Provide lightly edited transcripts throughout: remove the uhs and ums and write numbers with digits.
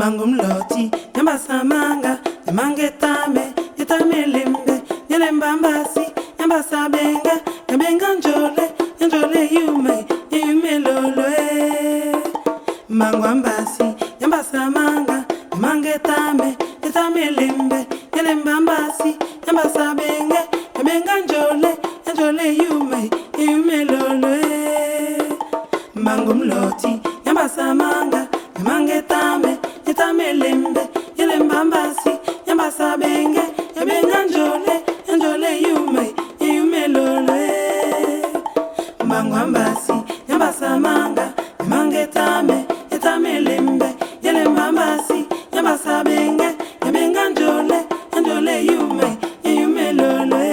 Mangum loti, nyambasa manga, nyamangetame, yetame limbe, nyelembambasi, nyambasa benga, nyabenga njole yume loloe. Mangwambasi, nyambasa manga, nyamangetame, yetame limbe, nyelembambasi, nyambasa benga, nyabenga njole yume loloe. Mangum loti, nyambasa manga, nyamangetame, yetame limbe, yelembambasi, nyambasa benga, nyabenga njole yume loloe. Mangwambasi, nyambasa manga, nyamangetame, yetame limbe, yelembambasi, nyambasa benga, nyabenga njole yume loloe.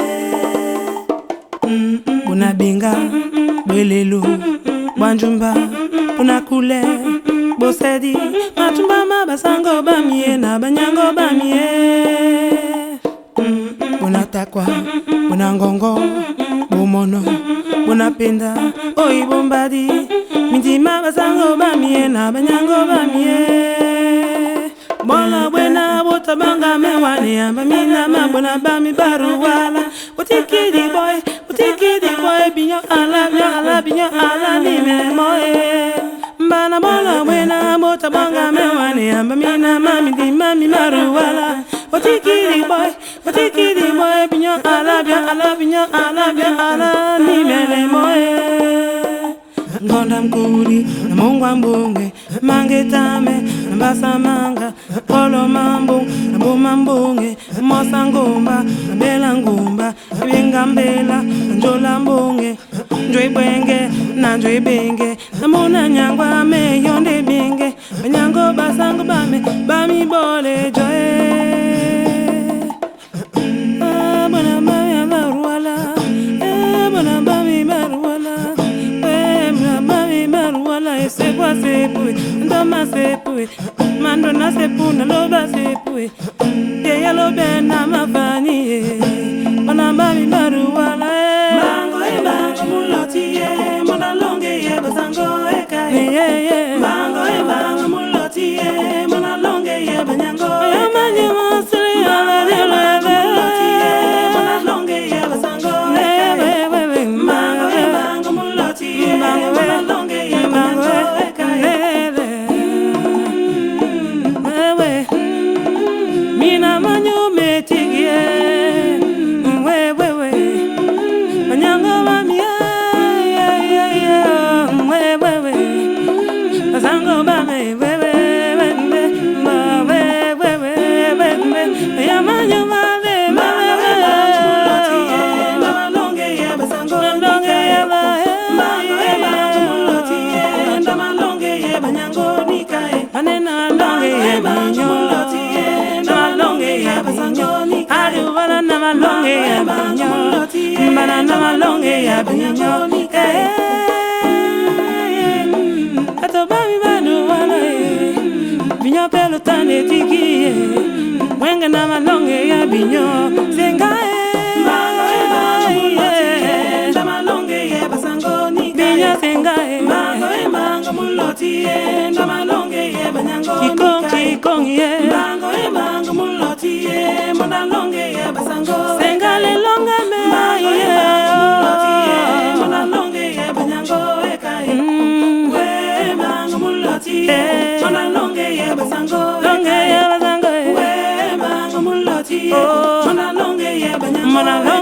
Bunabinga, belelu, banjumba, bunakule, bosedi, matumba mabasango bamie na banyango bamie. Bunatakwa, bunangongo, bumono, bunapenda, oibombadi, mitima basango bamie na banyango bamie. Bola buena botabanga mewane amamina mabona bami baruwala. Utikidi boy, binyo ala ni me moe. Mbana bola buena botabanga mewane amamina mami maruwala. Utikidi boy, binyo ala ni me moe. Ngonda mkuri, na mungwa mbunge, mangetame, na mbasa manga, polo mambu, na buma mbunge, mosa ngumba, na bela ngumba, benga mbela, na njola mbunge, njoi bwenge, na njoi benge, na muna nyangwa me yonde benge, banyango basango bami bole joe. Bona mami maruala, bona mami maruala. Sepua sepue, ndoma sepue, mando na sepuna loba sepue, ye lobe na mafani, mana mami maruala. Mango muloti ye, mona longe ye basango eka ye. Mango muloti ye, mona longe ye banyango. Manyo masri ala muloti ye, mona longe ye basango eka. Mango muloti ye, mona longe ye banyango. Mina manyo metigie, we, manyango mami, we, basango bame, we, ya manyo mame, longe ya basango, longe ya longe ya banyango nikae, anena longe ya banyo. Malonge ya banyo, banana malonge ya banyo. Ato babi banu wala binyo pelo tane tiki. Wenga na malonge ya binyo zenga malonge ya basango ni binyo zenga mango muloti malonge ya banyango kikong ye mango muloti mona longe ya basango sengale longa me mona longe ya banyango ekai we mango muloti mona longe ya basango we mango muloti mona longe ya banyango